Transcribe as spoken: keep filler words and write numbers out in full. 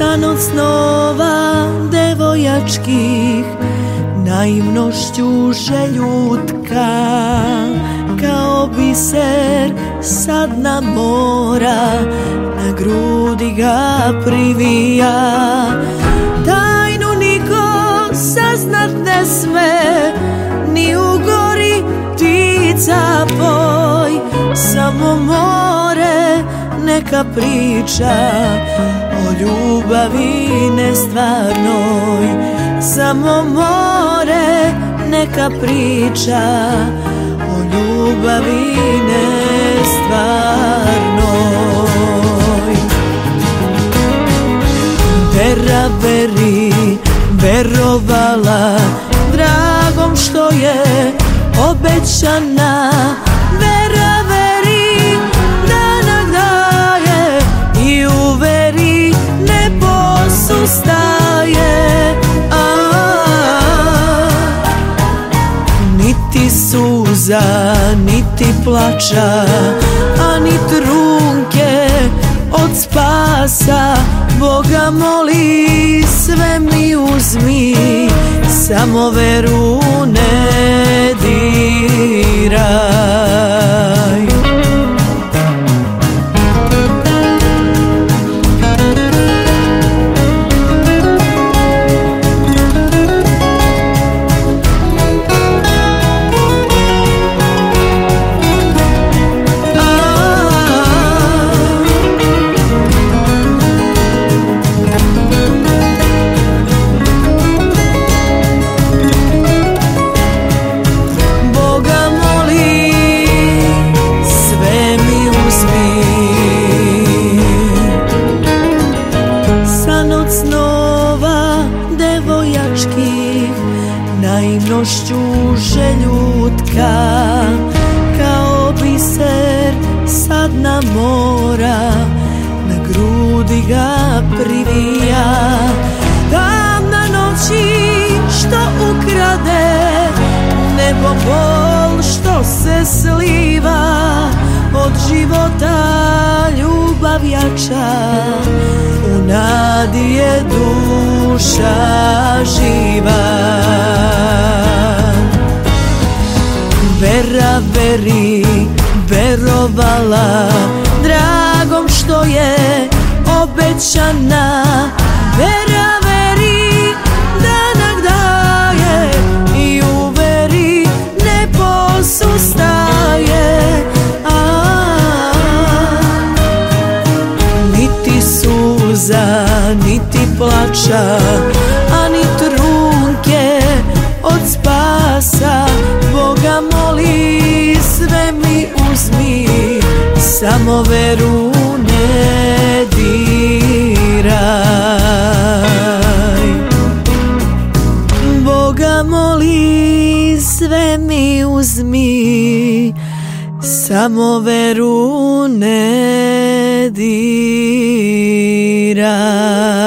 san od snova devojačkih, naivnošću željutka, kao biser sad na mora, na grudi ga privija. Tajnu niko saznat ne sme, ni u gori ptica poj, samo more neka priča o ljubavi nestvarnoj. Samo more neka priča o ljubavi nestvarnoj. Vera veri, verovala dragom što je obećana. Vera veri, danak daje i u veri ne posustaje. Niti suza, niti plača, a ni trunke od spasa. Boga moli, sve mi uzmi, samo veru ne diraj. Naivnošću željutka, kao biser sad na mora, na grudi ga privija. Tamna noći što ukrade, nebo bol što se sliva, od života ljubav jača, u nadi je duša živa. Vera veri, verovala dragom što je obećana. Vera veri, danak daje i u veri ne posustaje. Niti suza, niti plača, a ni trunke od spasa. Boga moli, sve mi uzmi, samo veru ne diraj. Boga moli, sve mi uzmi, samo veru ne diraj.